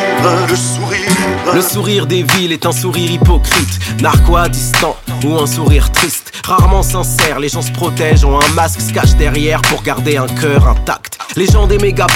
le sourire. Le sourire des villes est un sourire hypocrite, narquois distant ou un sourire triste. Rarement sincère, les gens se protègent, ont un masque, se cachent derrière pour garder un cœur intact. Les gens des méga